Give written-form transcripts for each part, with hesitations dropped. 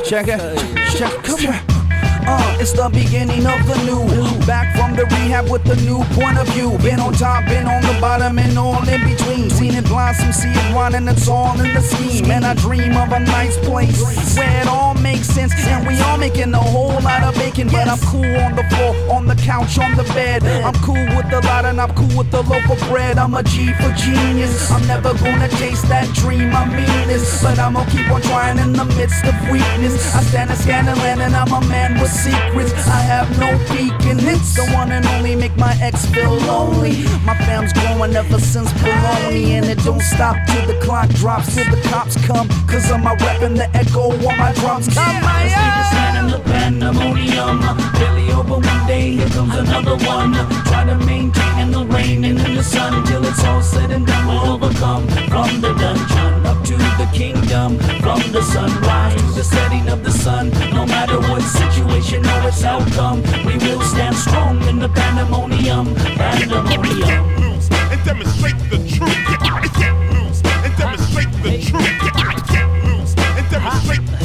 Check it. Come here. It's the beginning of the new. Back from the rehab with a new point of view. Been on top, been on the bottom, and all in between. Seen it blossom, see it run, and it's all in the scheme. And I dream of a nice place where it all makes sense, and we all making a whole lot of bacon. But I'm cool on the floor, on the couch, on the bed. I'm cool with the lot, and I'm cool with the loaf of bread. I'm a G for genius. I'm never gonna taste that dream, I mean this. But I'm gonna keep on trying in the midst of weakness. I stand and scan the land, and I'm a man with secrets. I have no peak in hits. The one and only make my ex feel lonely. My fam's growing ever since bologna, and it don't stop till the clock drops, till the cops come. Cause of my rap and the echo on my drums. Come on, let's take a stand in the pandemonium. Barely over one day, here comes another one. Try to maintain in the rain and in the sun till it's all said and done. We'll overcome from the dungeon up to the kingdom. From the sunrise to the setting of the sun. No matter what situation or its outcome, we will stand strong in the pandemonium. Pandemonium. Can't lose and demonstrate the truth. Can't lose and demonstrate the truth. Can't lose and demonstrate the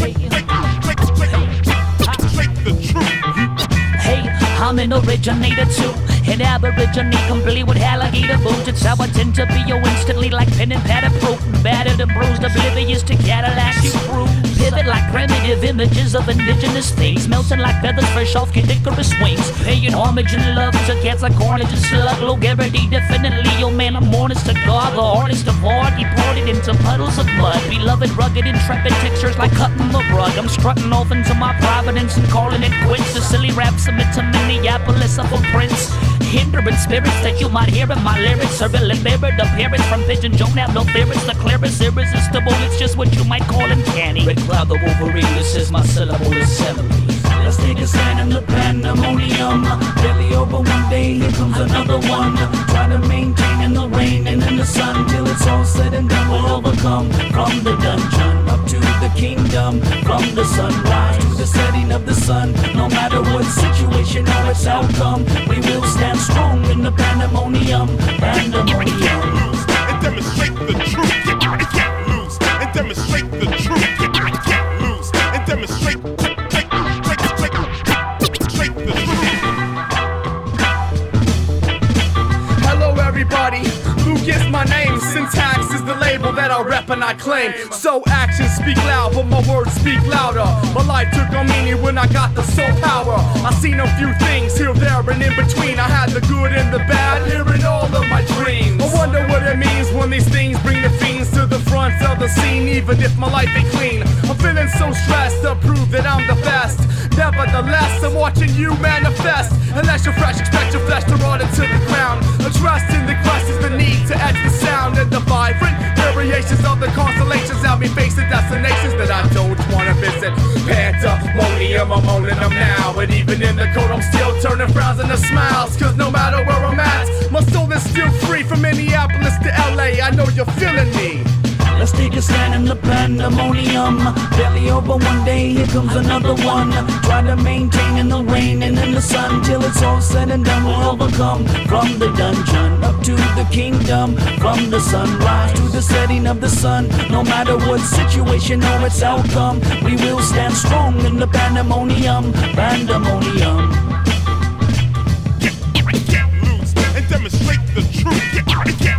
truth. Hey, I'm an originator too. An aborigine complete with alligator boots. It's how I tend to be, yo, instantly like pen and pad proof. Battered and bruised, oblivious to Cadillac you crew. Pivot like primitive images of indigenous things. Melting like feathers fresh off Icarus wings. Paying homage and love to cats like Carnage and Slug. Low Garrity, definitely, yo man, I'm honest to God. The hardest of all, deported into puddles of mud. Beloved, rugged, intrepid textures like cutting the rug. I'm strutting off into my providence and calling it quits. The silly rap submit to Minneapolis of footprints. Hindering spirits that you might hear in my lyrics. Surveillant mirrored appearance from Pigeon Joe. Now no ferrets, the clearest, irresistible. It's just what you might call uncanny. Red Cloud the Wolverine, this is my syllable assembly. Let's take a stand in the pandemonium. Barely over one day, here comes another one. Try to maintain in the rain and in the sun till it's all said and done. We'll overcome from the dungeon up to the kingdom. From the sunrise to the setting of the sun. No matter what situation or its outcome, we will stand strong in the pandemonium. Pandemonium. Can't lose and demonstrate the truth. Can't lose and demonstrate the truth. Can't lose and demonstrate the truth. Hello everybody, Luke is my name. Syntax is the label that I rep and I claim. So actions speak loud, but my words speak louder. My life took on meaning when I got the soul power. I seen a few things here, there, and in between. I had the good and the bad here in all of my dreams. I wonder what it means when these things bring the fiends to the front of the scene, even if my life ain't clean. I'm feeling so stressed to prove that I'm the best. Nevertheless, I'm watching you manifest. Unless you're fresh, expect your flesh to rot into the ground. A trust in the quest is the need to etch the sound and the vibrant variations of the constellations. Help me face the destinations that I don't wanna visit. Pandemonium, I'm owning them now. But even in the cold, I'm still turning frowns into smiles. Cause no matter where I'm at, my soul is still free. From Minneapolis to LA, I know you're feeling me. Let's take a stand in the pandemonium. Barely over one day, here comes another one. Try to maintain in the rain and in the sun till it's all said and done. We'll overcome from the dungeon up to the kingdom. From the sunrise to the setting of the sun. No matter what situation or its outcome, we will stand strong in the pandemonium. Pandemonium. Can't lose and demonstrate the truth.